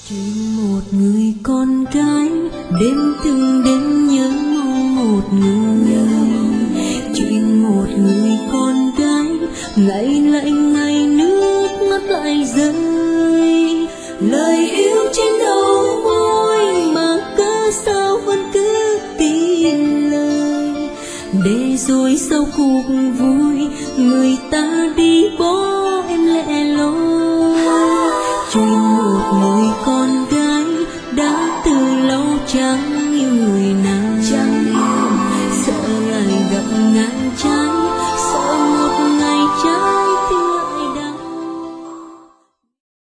Chuyện một người con gái đêm từng đêm nhớ mong một người. Chuyện một người con gái ngày lại ngày nước mắt lại rơi. Lời yêu trên đầu môi mà cớ sao vẫn cứ tin lời. Để rồi sau cuộc vui người ta đi bỏ em lẻ loi. Chuyện một người con gái đã từ lâu chẳng yêu người nào, sợ lại gặp ngàn trái